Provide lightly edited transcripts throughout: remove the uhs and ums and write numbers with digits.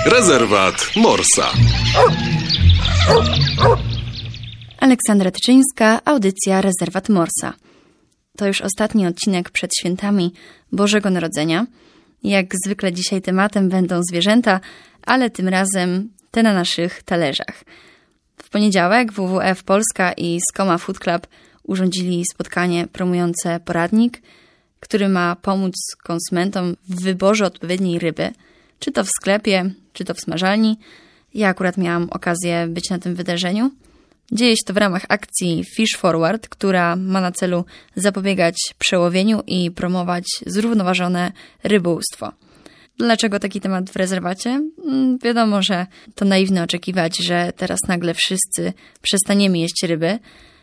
Rezerwat Morsa. Aleksandra Tyczyńska, audycja Rezerwat Morsa. To już ostatni odcinek przed świętami Bożego Narodzenia. Jak zwykle dzisiaj tematem będą zwierzęta, ale tym razem te na naszych talerzach. W poniedziałek WWF Polska i Skoma Food Club urządzili spotkanie promujące poradnik, który ma pomóc konsumentom w wyborze odpowiedniej ryby, czy to w sklepie, czy to w smażalni. Ja akurat miałam okazję być na tym wydarzeniu. Dzieje się to w ramach akcji Fish Forward, która ma na celu zapobiegać przełowieniu i promować zrównoważone rybołówstwo. Dlaczego taki temat w rezerwacie? Wiadomo, że to naiwne oczekiwać, że teraz nagle wszyscy przestaniemy jeść ryby,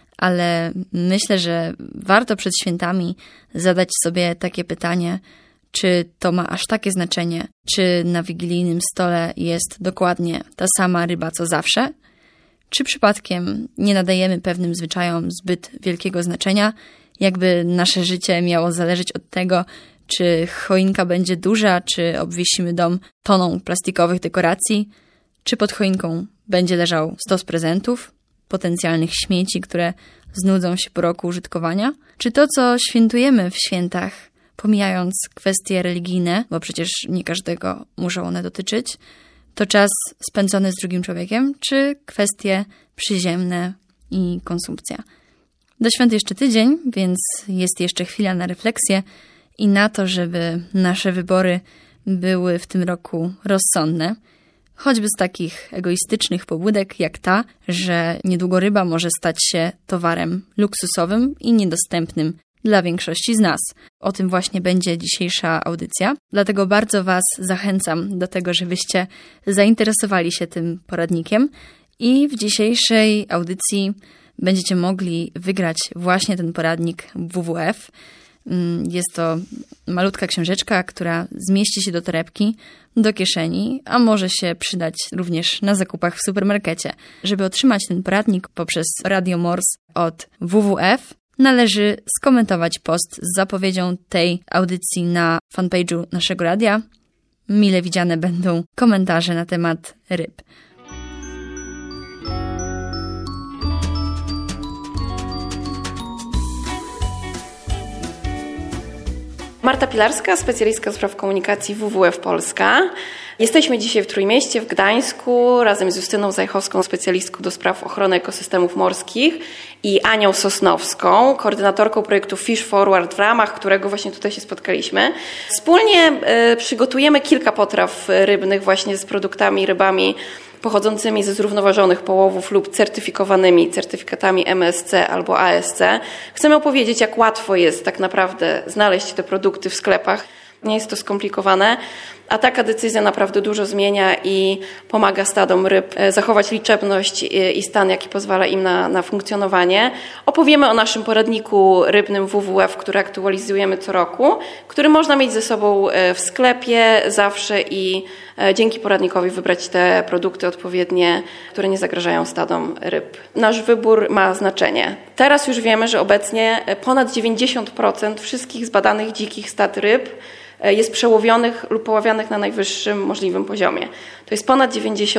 ale myślę, że warto przed świętami zadać sobie takie pytanie, czy to ma aż takie znaczenie, czy na wigilijnym stole jest dokładnie ta sama ryba co zawsze, czy przypadkiem nie nadajemy pewnym zwyczajom zbyt wielkiego znaczenia, jakby nasze życie miało zależeć od tego, czy choinka będzie duża, czy obwiesimy dom toną plastikowych dekoracji, czy pod choinką będzie leżał stos prezentów, potencjalnych śmieci, które znudzą się po roku użytkowania, czy to, co świętujemy w świętach, pomijając kwestie religijne, bo przecież nie każdego muszą one dotyczyć, to czas spędzony z drugim człowiekiem, czy kwestie przyziemne i konsumpcja. Do świąt jeszcze tydzień, więc jest jeszcze chwila na refleksję i na to, żeby nasze wybory były w tym roku rozsądne. Choćby z takich egoistycznych pobudek jak ta, że niedługo ryba może stać się towarem luksusowym i niedostępnym dla większości z nas. O tym właśnie będzie dzisiejsza audycja. Dlatego bardzo Was zachęcam do tego, żebyście zainteresowali się tym poradnikiem i w dzisiejszej audycji będziecie mogli wygrać właśnie ten poradnik WWF. Jest to malutka książeczka, która zmieści się do torebki, do kieszeni, a może się przydać również na zakupach w supermarkecie. Żeby otrzymać ten poradnik poprzez Radio Morse od WWF, należy skomentować post z zapowiedzią tej audycji na fanpage'u naszego radia. Mile widziane będą komentarze na temat ryb. Marta Pilarska, specjalistka do spraw komunikacji WWF Polska. Jesteśmy dzisiaj w Trójmieście, w Gdańsku, razem z Justyną Zajchowską, specjalistką do spraw ochrony ekosystemów morskich i Anią Sosnowską, koordynatorką projektu Fish Forward, w ramach którego właśnie tutaj się spotkaliśmy. Wspólnie przygotujemy kilka potraw rybnych właśnie z produktami, rybami pochodzącymi ze zrównoważonych połowów lub certyfikowanymi certyfikatami MSC albo ASC. Chcemy opowiedzieć, jak łatwo jest tak naprawdę znaleźć te produkty w sklepach. Nie jest to skomplikowane, a taka decyzja naprawdę dużo zmienia i pomaga stadom ryb zachować liczebność i stan, jaki pozwala im na funkcjonowanie. Opowiemy o naszym poradniku rybnym WWF, który aktualizujemy co roku, który można mieć ze sobą w sklepie zawsze i dzięki poradnikowi wybrać te produkty odpowiednie, które nie zagrażają stadom ryb. Nasz wybór ma znaczenie. Teraz już wiemy, że obecnie ponad 90% wszystkich zbadanych dzikich stad ryb jest przełowionych lub poławianych na najwyższym możliwym poziomie. To jest ponad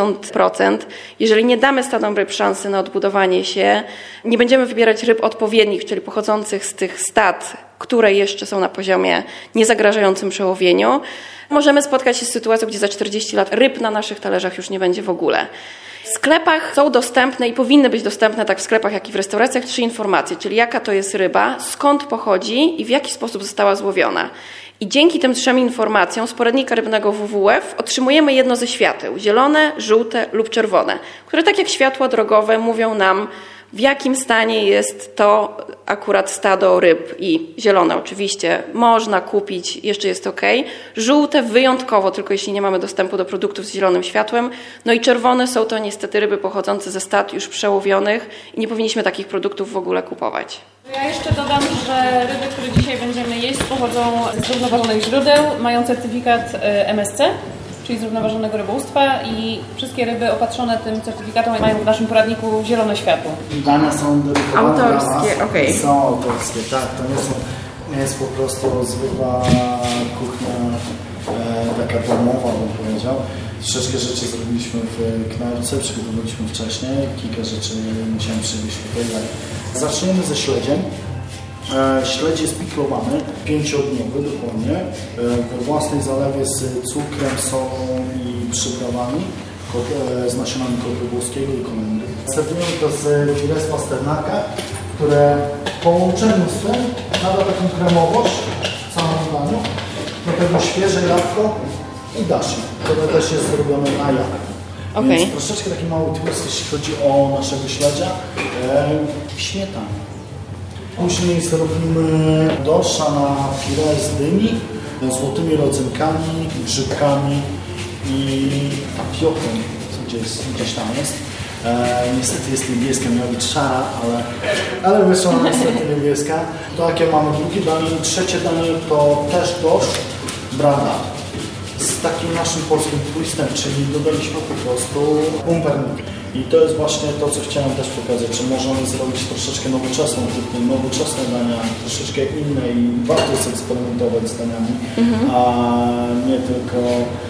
90%. Jeżeli nie damy stadom ryb szansy na odbudowanie się, nie będziemy wybierać ryb odpowiednich, czyli pochodzących z tych stad, które jeszcze są na poziomie niezagrażającym przełowieniu, możemy spotkać się z sytuacją, gdzie za 40 lat ryb na naszych talerzach już nie będzie w ogóle. W sklepach są dostępne i powinny być dostępne tak w sklepach, jak i w restauracjach 3 informacje, czyli jaka to jest ryba, skąd pochodzi i w jaki sposób została złowiona. I dzięki tym 3 informacjom z poradnika rybnego WWF otrzymujemy jedno ze świateł, zielone, żółte lub czerwone, które tak jak światła drogowe mówią nam, w jakim stanie jest to akurat stado ryb. I zielone oczywiście można kupić, jeszcze jest ok. Żółte wyjątkowo, tylko jeśli nie mamy dostępu do produktów z zielonym światłem. No i czerwone są to niestety ryby pochodzące ze stad już przełowionych i nie powinniśmy takich produktów w ogóle kupować. Ja jeszcze dodam, że ryby, które dzisiaj będziemy jeść, pochodzą ze zrównoważonych źródeł, mają certyfikat MSC, czyli zrównoważonego rybołówstwa i wszystkie ryby opatrzone tym certyfikatem mają w naszym poradniku zielone światło. Dane są dedykowane autorskie, okej. Są autorskie, tak. To nie jest po prostu zwykła kuchnia taka domowa, bym powiedział. Troszeczkę rzeczy zrobiliśmy w knajpce, przygotowaliśmy wcześniej, kilka rzeczy musiałem przywieźć tutaj. Zaczniemy ze śledziem. Śledź jest piklowany, 5-dniowy dokładnie, we własnej zalewie z cukrem, solą i przyprawami, z nasionami koty włoskiego i kolendy. Serwujemy to z filet z pasternaka, które w połączeniu z tym nada taką kremowość całemu daniu. Do tego świeże jabłko i dashi, które też jest zrobione na jabłku. Okay. Więc troszeczkę taki mały twist, jeśli chodzi o naszego śledzia, śmietana. Później zrobimy dorsza na filet z dyni, złotymi rodzynkami, grzybkami i tapioką, gdzieś tam jest. Niestety jest niebieska, miała być szara, ale wyszła niestety niebieska. To jakie mamy drugie danie i trzecie danie to też dorsz brada. Z takim naszym polskim twistem, czyli dodaliśmy po prostu pumpernik. I to jest właśnie to, co chciałem też pokazać, że możemy zrobić troszeczkę nowoczesną kuchnię, nowoczesne dania, troszeczkę inne i warto jest eksperymentować z daniami, a nie tylko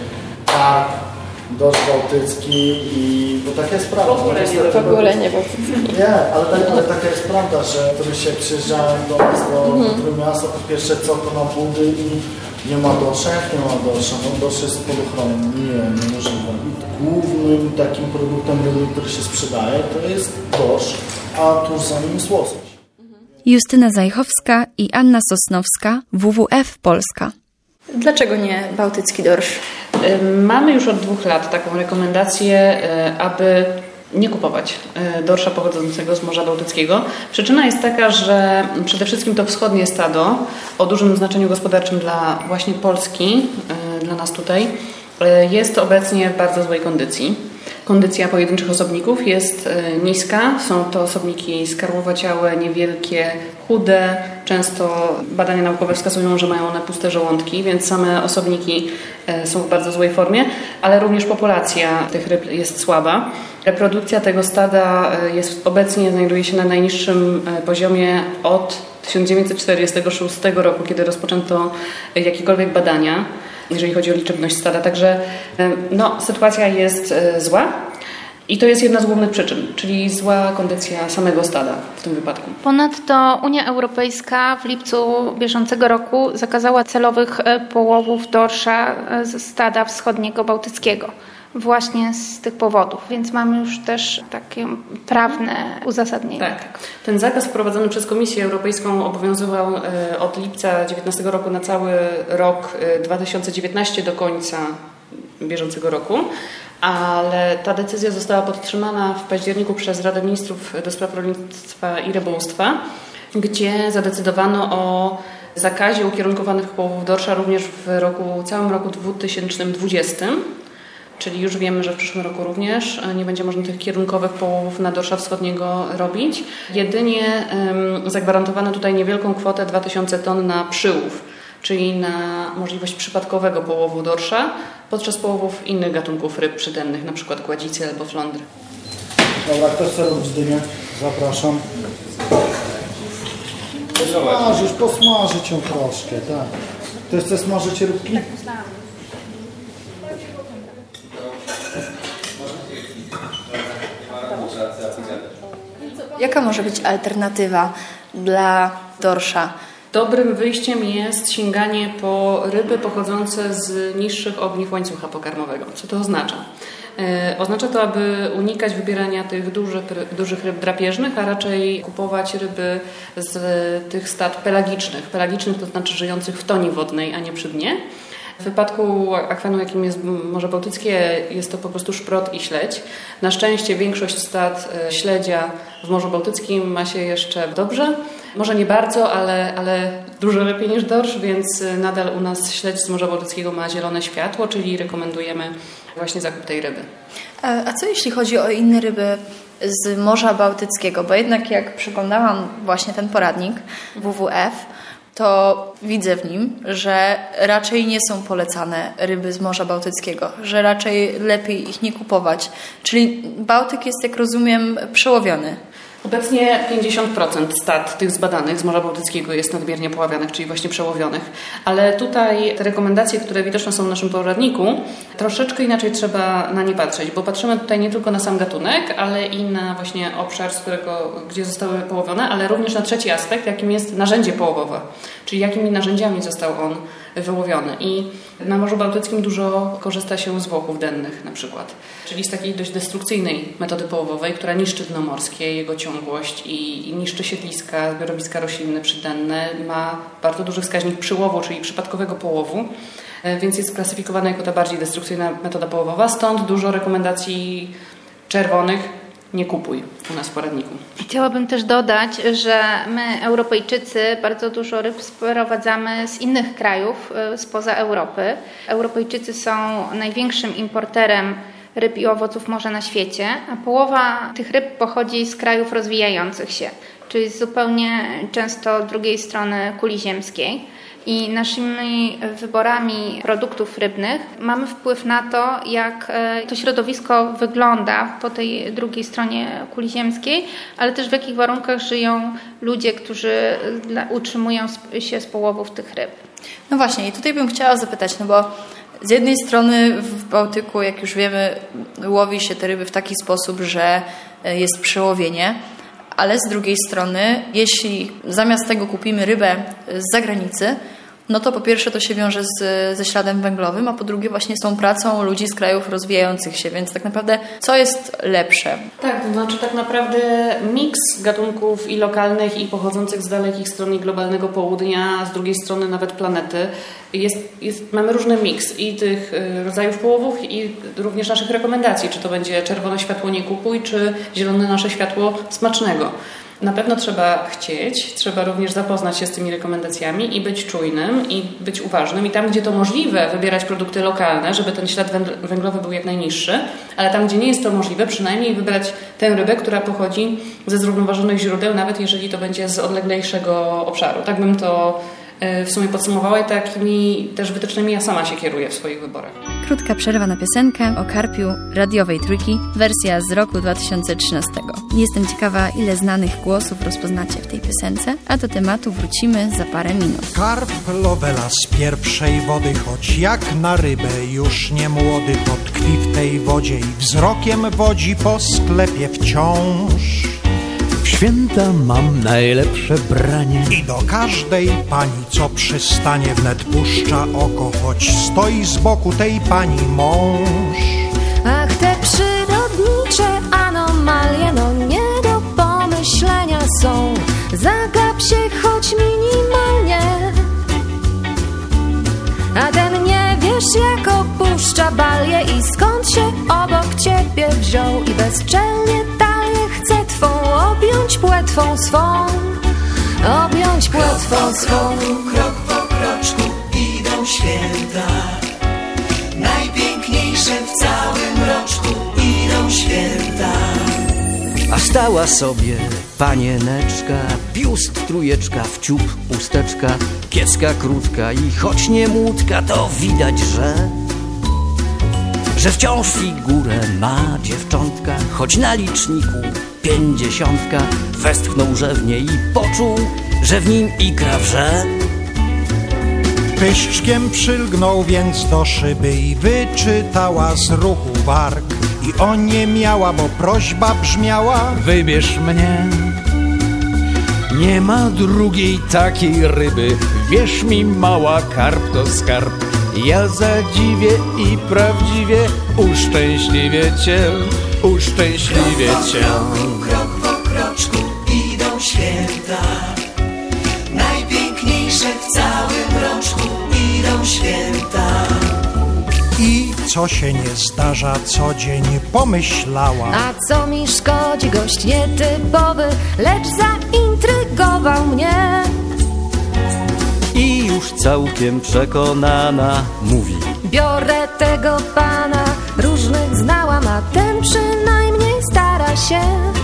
tak, dorsz bałtycki bo taka jest prawda. W ogóle nie bałtycki. Nie, ale taka jest prawda, że któryś jak przyjeżdżałem do nas, do Trójmiasta, to pierwsze co to na budy i nie ma dorsza, jak nie ma dorsza? No dorsz jest pod ochroną. Nie możliwe. Głównym takim produktem rybnym, który się sprzedaje, to jest dorsz, a tuż za nim jest łosoś. Justyna Zajchowska i Anna Sosnowska, WWF Polska. Dlaczego nie bałtycki dorsz? Mamy już od 2 lat taką rekomendację, aby nie kupować dorsza pochodzącego z Morza Bałtyckiego. Przyczyna jest taka, że przede wszystkim to wschodnie stado o dużym znaczeniu gospodarczym dla właśnie Polski, dla nas tutaj, jest obecnie w bardzo złej kondycji. Kondycja pojedynczych osobników jest niska. Są to osobniki skarłowaciałe, niewielkie, chude. Często badania naukowe wskazują, że mają one puste żołądki, więc same osobniki są w bardzo złej formie, ale również populacja tych ryb jest słaba. Reprodukcja tego stada obecnie znajduje się na najniższym poziomie od 1946 roku, kiedy rozpoczęto jakiekolwiek badania, jeżeli chodzi o liczebność stada. Także sytuacja jest zła i to jest jedna z głównych przyczyn, czyli zła kondycja samego stada w tym wypadku. Ponadto Unia Europejska w lipcu bieżącego roku zakazała celowych połowów dorsza z stada wschodniego bałtyckiego. Właśnie z tych powodów, więc mamy już też takie prawne uzasadnienie. Tak. Ten zakaz wprowadzony przez Komisję Europejską obowiązywał od lipca 2019 roku na cały rok 2019 do końca bieżącego roku, ale ta decyzja została podtrzymana w październiku przez Radę Ministrów do spraw rolnictwa i rybołówstwa, gdzie zadecydowano o zakazie ukierunkowanych połowów dorsza również w całym roku 2020. Czyli już wiemy, że w przyszłym roku również nie będzie można tych kierunkowych połowów na dorsza wschodniego robić. Jedynie zagwarantowano tutaj niewielką kwotę 2000 ton na przyłów, czyli na możliwość przypadkowego połowu dorsza podczas połowów innych gatunków ryb przydennych, na przykład gładzicy albo flądry. Dobra, kto chce robić dynię? Zapraszam. Posmażyć ją troszkę, tak. Ktoś chce smażyć rybki? Jaka może być alternatywa dla dorsza? Dobrym wyjściem jest sięganie po ryby pochodzące z niższych ogniw łańcucha pokarmowego. Co to oznacza? Oznacza to, aby unikać wybierania tych dużych ryb drapieżnych, a raczej kupować ryby z tych stad pelagicznych. Pelagicznych to znaczy żyjących w toni wodnej, a nie przy dnie. W wypadku akwenu, jakim jest Morze Bałtyckie, jest to po prostu szprot i śledź. Na szczęście większość stad śledzia w Morzu Bałtyckim ma się jeszcze dobrze. Może nie bardzo, ale dużo lepiej niż dorsz, więc nadal u nas śledź z Morza Bałtyckiego ma zielone światło, czyli rekomendujemy właśnie zakup tej ryby. A co jeśli chodzi o inne ryby z Morza Bałtyckiego? Bo jednak jak przeglądałam właśnie ten poradnik WWF, to widzę w nim, że raczej nie są polecane ryby z Morza Bałtyckiego, że raczej lepiej ich nie kupować. Czyli Bałtyk jest, jak rozumiem, przełowiony. Obecnie 50% stad tych zbadanych z Morza Bałtyckiego jest nadmiernie poławionych, czyli właśnie przełowionych. Ale tutaj te rekomendacje, które widoczne są w naszym poradniku, troszeczkę inaczej trzeba na nie patrzeć, bo patrzymy tutaj nie tylko na sam gatunek, ale i na właśnie obszar, gdzie zostały połowione, ale również na trzeci aspekt, jakim jest narzędzie połowowe, czyli jakimi narzędziami został on wyłowiony. I na Morzu Bałtyckim dużo korzysta się z włochów dennych na przykład, czyli z takiej dość destrukcyjnej metody połowowej, która niszczy dno morskie, jego ciągłość i niszczy siedliska, zbiorowiska roślinne przydenne. Ma bardzo duży wskaźnik przyłowu, czyli przypadkowego połowu, więc jest klasyfikowana jako ta bardziej destrukcyjna metoda połowowa. Stąd dużo rekomendacji czerwonych: nie kupuj u nas w poradniku. Chciałabym też dodać, że my, Europejczycy, bardzo dużo ryb sprowadzamy z innych krajów spoza Europy. Europejczycy są największym importerem ryb i owoców morza na świecie, a połowa tych ryb pochodzi z krajów rozwijających się, czyli zupełnie często drugiej strony kuli ziemskiej. I naszymi wyborami produktów rybnych mamy wpływ na to, jak to środowisko wygląda po tej drugiej stronie kuli ziemskiej, ale też w jakich warunkach żyją ludzie, którzy utrzymują się z połowów tych ryb. No właśnie, i tutaj bym chciała zapytać, bo z jednej strony w Bałtyku, jak już wiemy, łowi się te ryby w taki sposób, że jest przełowienie, ale z drugiej strony, jeśli zamiast tego kupimy rybę z zagranicy, no to po pierwsze to się wiąże ze śladem węglowym, a po drugie właśnie z tą pracą ludzi z krajów rozwijających się, więc tak naprawdę co jest lepsze? Tak, to znaczy tak naprawdę miks gatunków i lokalnych, i pochodzących z dalekich stron i globalnego południa, z drugiej strony nawet planety. Mamy różny miks i tych rodzajów połowów, i również naszych rekomendacji, czy to będzie czerwone światło nie kupuj, czy zielone nasze światło smacznego. Na pewno trzeba chcieć, trzeba również zapoznać się z tymi rekomendacjami i być czujnym i być uważnym. I tam, gdzie to możliwe, wybierać produkty lokalne, żeby ten ślad węglowy był jak najniższy, ale tam, gdzie nie jest to możliwe, przynajmniej wybrać tę rybę, która pochodzi ze zrównoważonych źródeł, nawet jeżeli to będzie z odleglejszego obszaru. Tak bym to w sumie podsumowała i takimi też wytycznymi ja sama się kieruję w swoich wyborach. Krótka przerwa na piosenkę o karpiu radiowej Trójki, wersja z roku 2013. Jestem ciekawa, ile znanych głosów rozpoznacie w tej piosence, a do tematu wrócimy za parę minut. Karp Lowela z pierwszej wody, choć jak na rybę już nie młody, tkwi w tej wodzie i wzrokiem wodzi po sklepie wciąż. W święta mam najlepsze branie I do każdej pani, co przystanie, wnet puszcza oko, choć stoi z boku tej pani mąż. Ach, te przyrodnicze anomalie, no nie do pomyślenia są. Zagap się choć minimalnie, a ten nie wiesz, jak opuszcza balię i skąd się obok ciebie wziął i bezczelnie dalej chce twą objąć płetwą swą, objąć płetwą swą. Krok po kroczku idą święta, najpiękniejsze w całym roczku idą święta. A stała sobie panieneczka, biust trójeczka, w ciup usteczka, kiecka krótka i choć nie młódka, to widać, że wciąż figurę ma dziewczątka, choć na liczniku 50. Westchnął rzewnie i poczuł, że w nim ikra wrze. Pyszczkiem przylgnął więc do szyby i wyczytała z ruchu warg. I oniemiała, bo prośba brzmiała: wybierz mnie. Nie ma drugiej takiej ryby, wierz mi mała, karp to skarb. Ja zadziwię i prawdziwie uszczęśliwię cię, uszczęśliwię cię. Krok po kroczku idą święta, najpiękniejsze w całym roczku idą święta. I co się nie zdarza co dzień, pomyślała: a co mi szkodzi gość nietypowy, lecz zaintrygował mnie. I już całkiem przekonana mówi: biorę tego pana, różnych znałam, a ten przynajmniej stara się.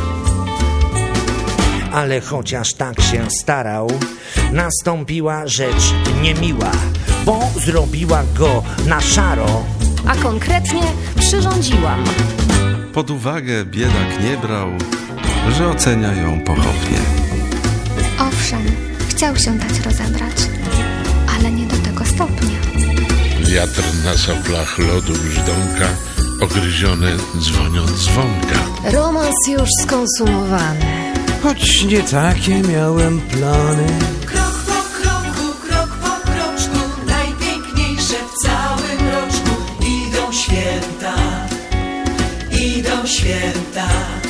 Ale chociaż tak się starał, nastąpiła rzecz niemiła, bo zrobiła go na szaro, a konkretnie przyrządziłam. Pod uwagę biedak nie brał, że ocenia ją pochopnie. Owszem, chciał się dać rozebrać, ale nie do tego stopnia. Wiatr na soplach lodu brzdąka, ogryziony dzwoniąc dzwonka. Romans już skonsumowany, choć nie takie miałem plany. Krok po kroku, krok po kroczku, najpiękniejsze w całym roczku. Idą święta, idą święta.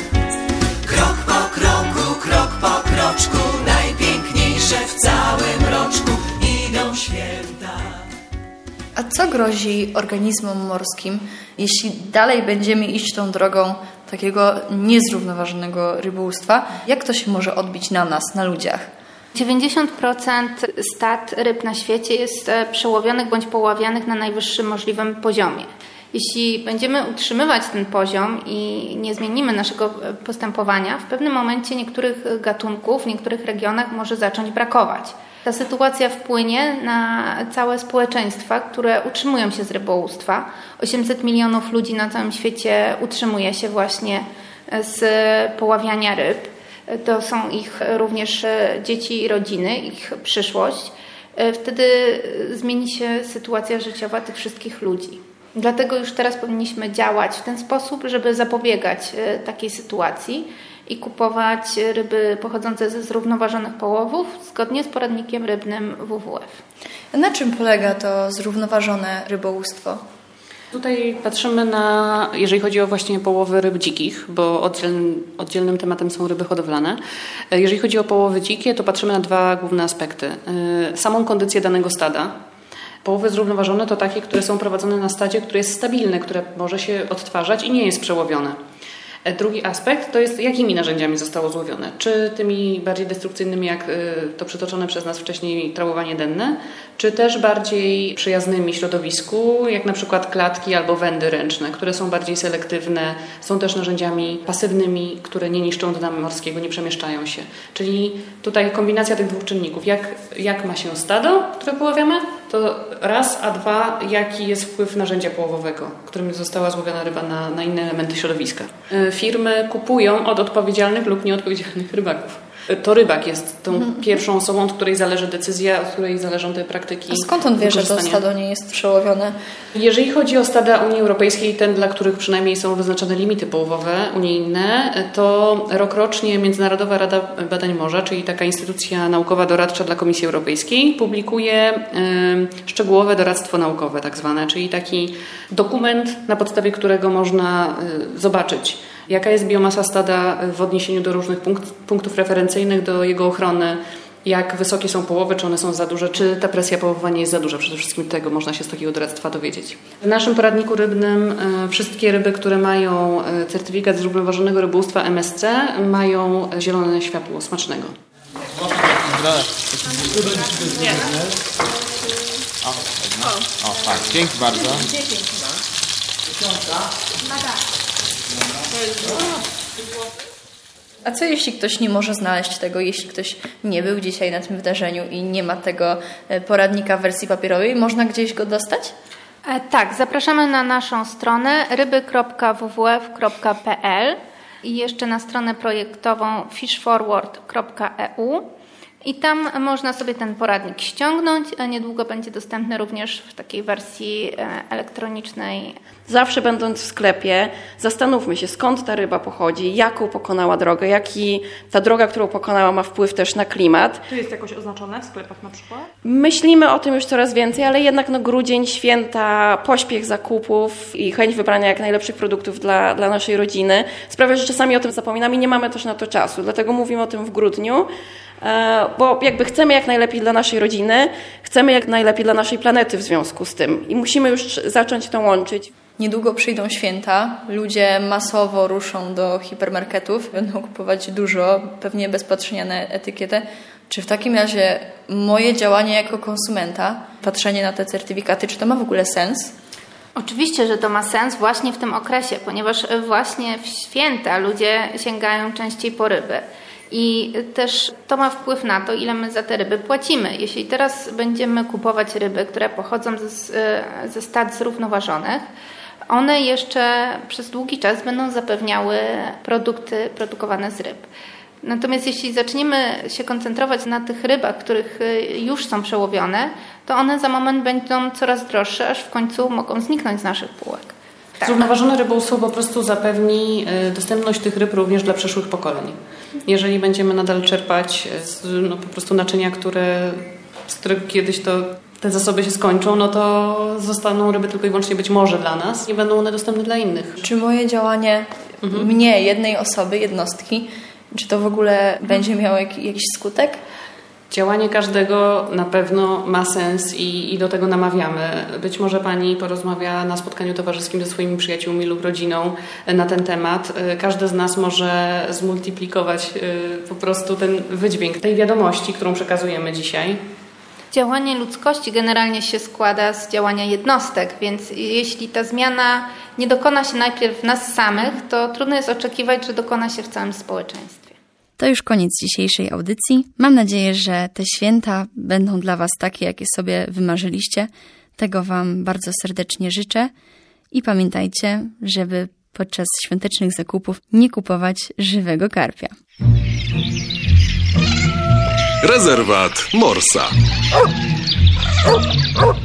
Krok po kroku, krok po kroczku, najpiękniejsze w całym roczku. Idą święta. A co grozi organizmom morskim, jeśli dalej będziemy iść tą drogą takiego niezrównoważonego rybołówstwa? Jak to się może odbić na nas, na ludziach? 90% stad ryb na świecie jest przełowionych bądź poławianych na najwyższym możliwym poziomie. Jeśli będziemy utrzymywać ten poziom i nie zmienimy naszego postępowania, w pewnym momencie niektórych gatunków w niektórych regionach może zacząć brakować. Ta sytuacja wpłynie na całe społeczeństwa, które utrzymują się z rybołówstwa. 800 milionów ludzi na całym świecie utrzymuje się właśnie z poławiania ryb. To są ich również dzieci i rodziny, ich przyszłość. Wtedy zmieni się sytuacja życiowa tych wszystkich ludzi. Dlatego już teraz powinniśmy działać w ten sposób, żeby zapobiegać takiej sytuacji i kupować ryby pochodzące ze zrównoważonych połowów zgodnie z poradnikiem rybnym WWF. Na czym polega to zrównoważone rybołówstwo? Tutaj patrzymy na, jeżeli chodzi o właśnie połowy ryb dzikich, bo oddzielnym tematem są ryby hodowlane. Jeżeli chodzi o połowy dzikie, to patrzymy na dwa główne aspekty. Samą kondycję danego stada. Połowy zrównoważone to takie, które są prowadzone na stadzie, które jest stabilne, które może się odtwarzać i nie jest przełowione. Drugi aspekt to jest, jakimi narzędziami zostało złowione. Czy tymi bardziej destrukcyjnymi, jak to przytoczone przez nas wcześniej trałowanie denne, czy też bardziej przyjaznymi środowisku, jak na przykład klatki albo wędy ręczne, które są bardziej selektywne, są też narzędziami pasywnymi, które nie niszczą dna morskiego, nie przemieszczają się. Czyli tutaj kombinacja tych dwóch czynników. Jak ma się stado, które poławiamy, to raz, a dwa, jaki jest wpływ narzędzia połowowego, którym została złowiona ryba na inne elementy środowiska. Firmy kupują od odpowiedzialnych lub nieodpowiedzialnych rybaków. To rybak jest tą pierwszą osobą, od której zależy decyzja, od której zależą te praktyki. A skąd on wie, że to stado nie jest przełowione? Jeżeli chodzi o stada Unii Europejskiej, dla których przynajmniej są wyznaczone limity połowowe unijne, to rokrocznie Międzynarodowa Rada Badań Morza, czyli taka instytucja naukowa doradcza dla Komisji Europejskiej, publikuje szczegółowe doradztwo naukowe tak zwane, czyli taki dokument, na podstawie którego można zobaczyć, jaka jest biomasa stada w odniesieniu do różnych punktów referencyjnych, do jego ochrony, jak wysokie są połowy, czy one są za duże, czy ta presja połowowa nie jest za duża. Przede wszystkim tego można się z takiego doradztwa dowiedzieć. W naszym poradniku rybnym wszystkie ryby, które mają certyfikat zrównoważonego rybołówstwa MSC, mają zielone światło smacznego. O, tak, dzięki bardzo. A co jeśli ktoś nie może znaleźć tego, jeśli ktoś nie był dzisiaj na tym wydarzeniu i nie ma tego poradnika w wersji papierowej, można gdzieś go dostać? Tak, zapraszamy na naszą stronę ryby.wwf.pl i jeszcze na stronę projektową fishforward.eu. I tam można sobie ten poradnik ściągnąć, a niedługo będzie dostępny również w takiej wersji elektronicznej. Zawsze będąc w sklepie, zastanówmy się, skąd ta ryba pochodzi, jaką pokonała drogę, jaki ta droga, którą pokonała, ma wpływ też na klimat. To jest jakoś oznaczone w sklepach na przykład? Myślimy o tym już coraz więcej, ale jednak grudzień, święta, pośpiech zakupów i chęć wybrania jak najlepszych produktów dla naszej rodziny sprawia, że czasami o tym zapominamy i nie mamy też na to czasu. Dlatego mówimy o tym w grudniu, bo jakby chcemy jak najlepiej dla naszej rodziny, chcemy jak najlepiej dla naszej planety w związku z tym i musimy już zacząć to łączyć. Niedługo przyjdą święta, ludzie masowo ruszą do hipermarketów, będą kupować dużo, pewnie bez patrzenia na etykietę. Czy w takim razie moje działanie jako konsumenta, patrzenie na te certyfikaty, czy to ma w ogóle sens? Oczywiście, że to ma sens właśnie w tym okresie, ponieważ właśnie w święta ludzie sięgają częściej po ryby. I też to ma wpływ na to, ile my za te ryby płacimy. Jeśli teraz będziemy kupować ryby, które pochodzą ze stad zrównoważonych, One jeszcze przez długi czas będą zapewniały produkty produkowane z ryb. Natomiast jeśli zaczniemy się koncentrować na tych rybach, których już są przełowione, to one za moment będą coraz droższe, aż w końcu mogą zniknąć z naszych półek. Zrównoważone rybołówstwo po prostu zapewni dostępność tych ryb również dla przyszłych pokoleń. Jeżeli będziemy nadal czerpać po prostu naczynia, z których kiedyś te zasoby się skończą, no to zostaną ryby tylko i wyłącznie być może dla nas. Nie będą one dostępne dla innych. Czy moje działanie mnie, jednej osoby, jednostki, czy to w ogóle będzie miało jakiś skutek? Działanie każdego na pewno ma sens i do tego namawiamy. Być może Pani porozmawia na spotkaniu towarzyskim ze swoimi przyjaciółmi lub rodziną na ten temat. Każdy z nas może zmultiplikować po prostu ten wydźwięk tej wiadomości, którą przekazujemy dzisiaj. Działanie ludzkości generalnie się składa z działania jednostek, więc jeśli ta zmiana nie dokona się najpierw w nas samych, to trudno jest oczekiwać, że dokona się w całym społeczeństwie. To już koniec dzisiejszej audycji. Mam nadzieję, że te święta będą dla Was takie, jakie sobie wymarzyliście. Tego Wam bardzo serdecznie życzę i pamiętajcie, żeby podczas świątecznych zakupów nie kupować żywego karpia. Rezerwat Morsa.